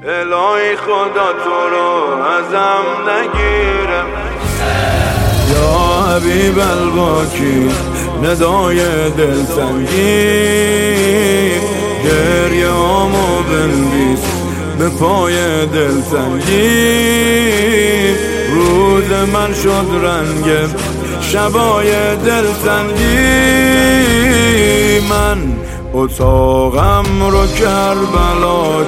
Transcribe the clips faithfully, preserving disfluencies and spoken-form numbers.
الهی خدا تو رو ازم نگیره. یا حبیب الباکی ندای دلتنگی، گریه آمو بنویس به پای دلتنگی. روز من شد رنگ شبای دلتنگی، من اتاقم رو کربلا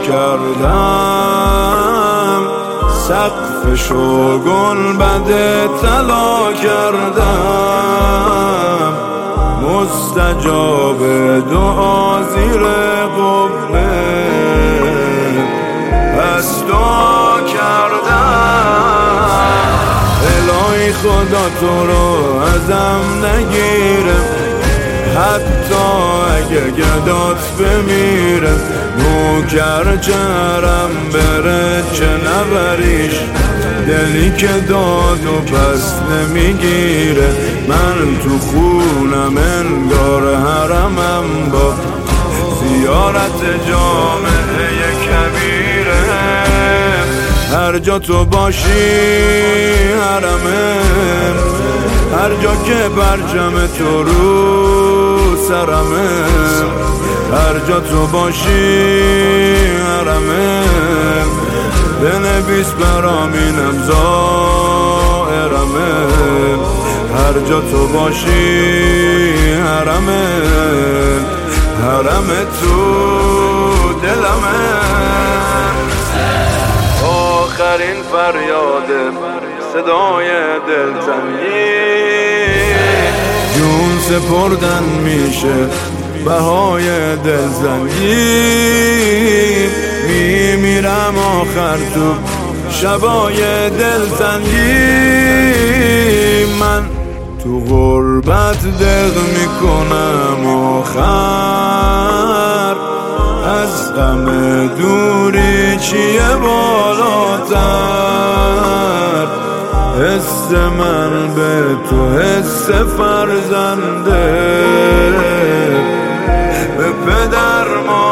کردم، سقفشو گل بده طلا کردم، مستجاب دعا زیر قبه پس دعا کردم. الهی خدا تو رو ازم نگیره، حتی اگه گدات بمیره. نوکر چرم بره چه نبریش، دلی که داد و پس نمیگیره. من تو خونم انگار حرمم با زیارت جامعه کبیره. هر جا تو باشی حرمه، هر جا که برچم تو رو سرمه، هر جا تو باشی حرمه. بنویس برام اینم زائرمه، هر جا تو باشی حرمه، حرمه تو دلمه. آخرین فریادم صدای دلتنگی، جون سپردن میشه بهای دلزنگی. میمیرم آخر تو شبای دلتنگی، من تو غربت دق میکنم آخر. از غم دوری چیه بالاتر، حس من به تو حس فرزنده، به پدر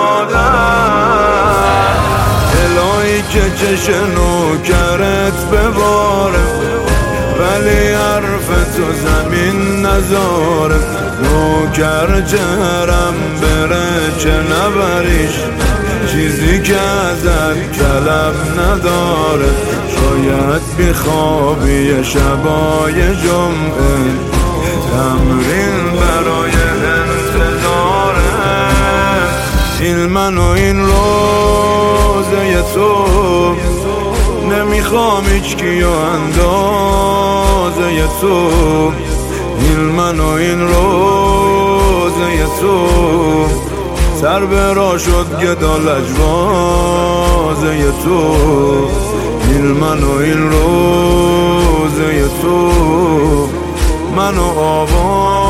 مادر. الهی که چش نوکرت بباره، ولی حرف تو زمین نذاره. نوکر چهرم بره چه نبریش، چیزی که ازت طلب نداره. شاید بیخوابی شبای جمعه، تمرین برای انتظاره. این من و این روزه تو، نمیخوام هیچکی و اندازه تو. این من و این روزه تو، سر به راه شد گدا لجوازه تو. این من و این روزه تو، من و آواز